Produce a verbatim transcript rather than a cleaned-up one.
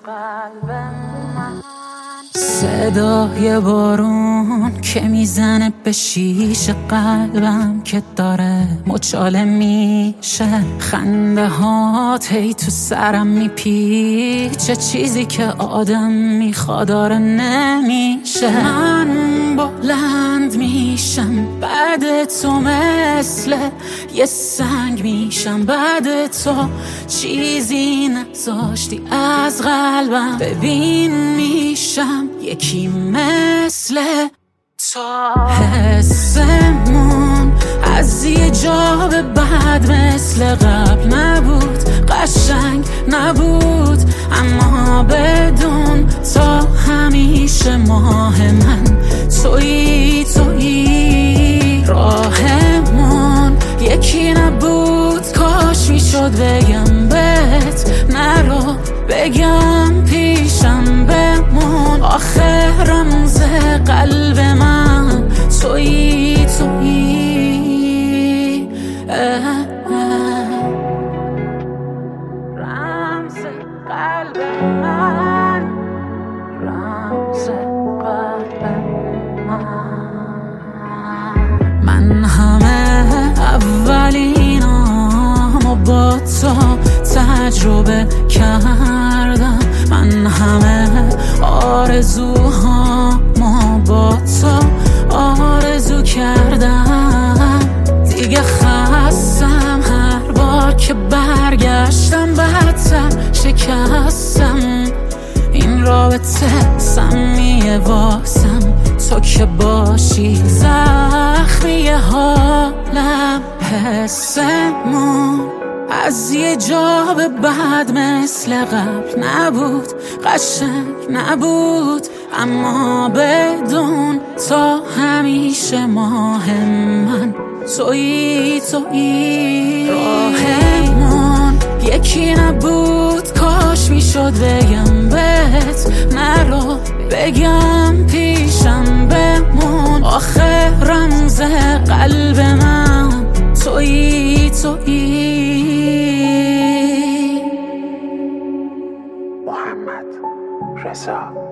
صدای بارون که میزنه به شیشه قلبم که داره مچاله میشه، خنده هات هی تو سرم میپیچه، چیزی که آدم میخواد داره نمیشه. من بلند میشم بعد تو، مثل یه سنگ میشم بعد تو، چیزی نذاشتی از قلبم. ببین میشم یکی مثل تو. حسمون از یه جا به بعد مثل قبل نبود، قشنگ نبود، اما بدون تا همیشه ماه من تویی تویی. راهمون یکی نبود، کاش میشد بگم بهت نرو، بگم پیشم بمون، آخه رمز قلب من تویی تویی. رمز قلب من، رمز قلب من. من همه اولینامو با تو تجربه کردم، من همه آرزوهامو با تو آرزو کردم. دیگه خستم هر بار که برگشتم بدتر شکستم، این رابطه سمیه واسم، تو که باشی زخمی حالم. حسمون از یه جا به بعد مثل قبل نبود، قشنگ نبود، اما بدون تا همیشه ماه من تویی تویی. راهمون یکی نبود، کاش میشد بگم بهت نرو، بگم پیشم بمون، آخه رمز قلب من تویی تویی. محمد رضا